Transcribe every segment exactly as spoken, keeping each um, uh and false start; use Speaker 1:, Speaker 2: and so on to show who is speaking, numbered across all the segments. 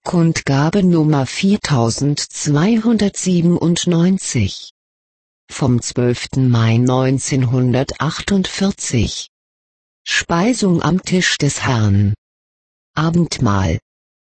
Speaker 1: Kundgabe Nummer viertausendzweihundertsiebenundneunzig. Vom zwölften Mai neunzehnhundertachtundvierzig. Speisung am Tisch des Herrn. Abendmahl.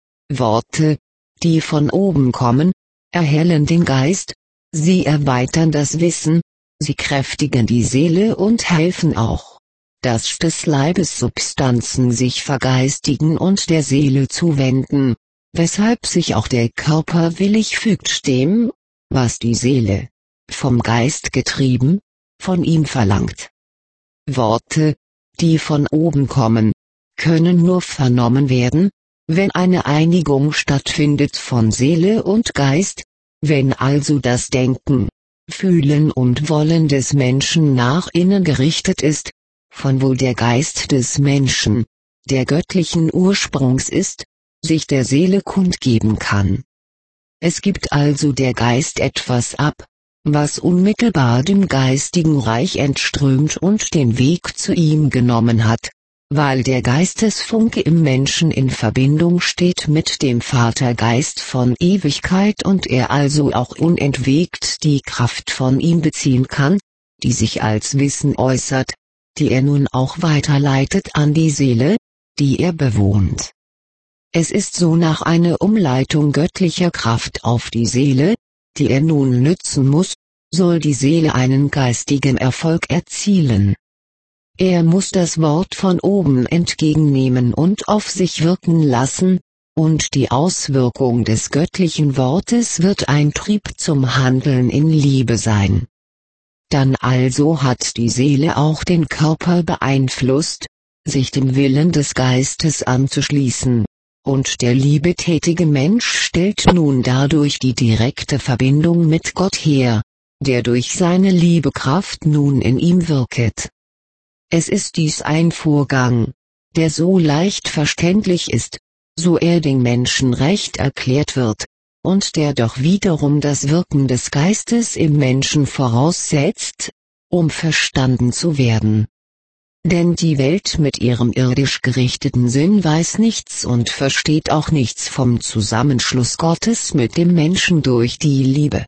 Speaker 1: Worte, die von oben kommen, erhellen den Geist, sie erweitern das Wissen, sie kräftigen die Seele und helfen auch, dass des Leibes Substanzen sich vergeistigen und der Seele zuwenden, weshalb sich auch der Körper willig fügt dem, was die Seele, vom Geist getrieben, von ihm verlangt. Worte, die von oben kommen, können nur vernommen werden, wenn eine Einigung stattfindet von Seele und Geist, wenn also das Denken, Fühlen und Wollen des Menschen nach innen gerichtet ist, von wo der Geist des Menschen, der göttlichen Ursprungs ist, sich der Seele kundgeben kann. Es gibt also der Geist etwas ab, was unmittelbar dem geistigen Reich entströmt und den Weg zu ihm genommen hat, weil der Geistesfunke im Menschen in Verbindung steht mit dem Vatergeist von Ewigkeit und er also auch unentwegt die Kraft von ihm beziehen kann, die sich als Wissen äußert, die er nun auch weiterleitet an die Seele, die er bewohnt. Es ist so nach einer Umleitung göttlicher Kraft auf die Seele, die er nun nützen muss, soll die Seele einen geistigen Erfolg erzielen. Er muss das Wort von oben entgegennehmen und auf sich wirken lassen, und die Auswirkung des göttlichen Wortes wird ein Trieb zum Handeln in Liebe sein. Dann also hat die Seele auch den Körper beeinflusst, sich dem Willen des Geistes anzuschließen. Und der liebetätige Mensch stellt nun dadurch die direkte Verbindung mit Gott her, der durch seine Liebekraft nun in ihm wirket. Es ist dies ein Vorgang, der so leicht verständlich ist, so er den Menschen recht erklärt wird, und der doch wiederum das Wirken des Geistes im Menschen voraussetzt, um verstanden zu werden. Denn die Welt mit ihrem irdisch gerichteten Sinn weiß nichts und versteht auch nichts vom Zusammenschluss Gottes mit dem Menschen durch die Liebe.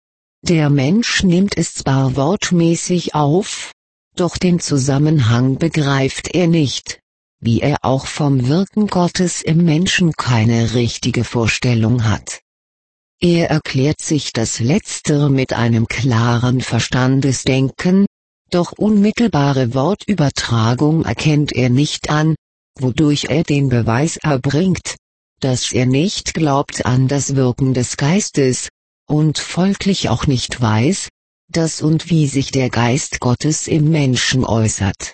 Speaker 1: Der Mensch nimmt es zwar wortmäßig auf, doch den Zusammenhang begreift er nicht, wie er auch vom Wirken Gottes im Menschen keine richtige Vorstellung hat. Er erklärt sich das Letztere mit einem klaren Verstandesdenken, doch unmittelbare Wortübertragung erkennt er nicht an, wodurch er den Beweis erbringt, dass er nicht glaubt an das Wirken des Geistes, und folglich auch nicht weiß, dass und wie sich der Geist Gottes im Menschen äußert.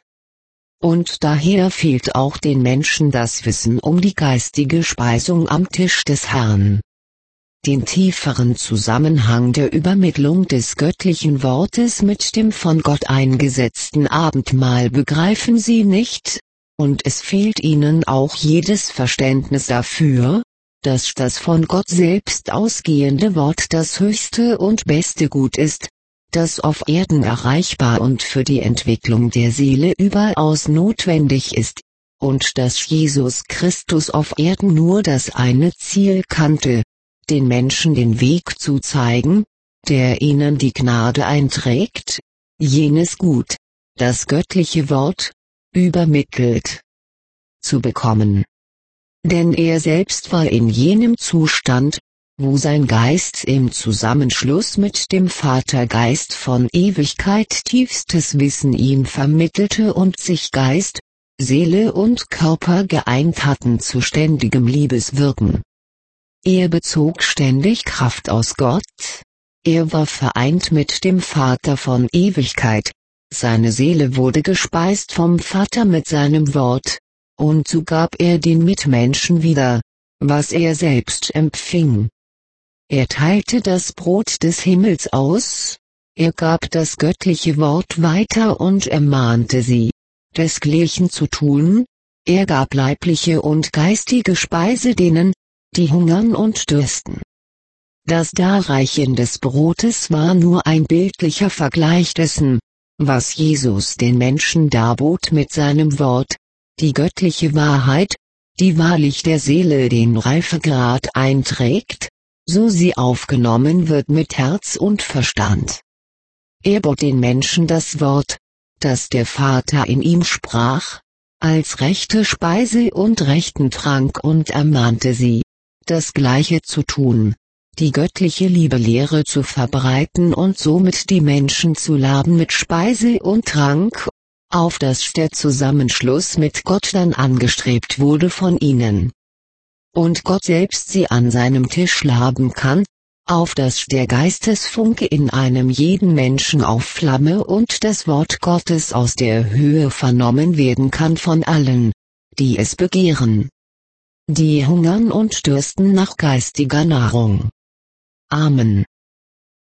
Speaker 1: Und daher fehlt auch den Menschen das Wissen um die geistige Speisung am Tisch des Herrn. Den tieferen Zusammenhang der Übermittlung des göttlichen Wortes mit dem von Gott eingesetzten Abendmahl begreifen sie nicht, und es fehlt ihnen auch jedes Verständnis dafür, dass das von Gott selbst ausgehende Wort das höchste und beste Gut ist, das auf Erden erreichbar und für die Entwicklung der Seele überaus notwendig ist, und dass Jesus Christus auf Erden nur das eine Ziel kannte, den Menschen den Weg zu zeigen, der ihnen die Gnade einträgt, jenes Gut, das göttliche Wort, übermittelt zu bekommen. Denn er selbst war in jenem Zustand, wo sein Geist im Zusammenschluss mit dem Vatergeist von Ewigkeit tiefstes Wissen ihm vermittelte und sich Geist, Seele und Körper geeint hatten zu ständigem Liebeswirken. Er bezog ständig Kraft aus Gott, er war vereint mit dem Vater von Ewigkeit, seine Seele wurde gespeist vom Vater mit seinem Wort, und so gab er den Mitmenschen wieder, was er selbst empfing. Er teilte das Brot des Himmels aus, er gab das göttliche Wort weiter und ermahnte sie, desgleichen zu tun, er gab leibliche und geistige Speise denen, die hungern und dürsten. Das Darreichen des Brotes war nur ein bildlicher Vergleich dessen, was Jesus den Menschen darbot mit seinem Wort, die göttliche Wahrheit, die wahrlich der Seele den Reifegrad einträgt, so sie aufgenommen wird mit Herz und Verstand. Er bot den Menschen das Wort, das der Vater in ihm sprach, als rechte Speise und rechten Trank und ermahnte sie, das Gleiche zu tun, die göttliche Liebelehre zu verbreiten und somit die Menschen zu laben mit Speise und Trank, auf das der Zusammenschluss mit Gott dann angestrebt wurde von ihnen. Und Gott selbst sie an seinem Tisch laben kann, auf das der Geistesfunke in einem jeden Menschen aufflamme und das Wort Gottes aus der Höhe vernommen werden kann von allen, die es begehren, die hungern und dürsten nach geistiger Nahrung. Amen.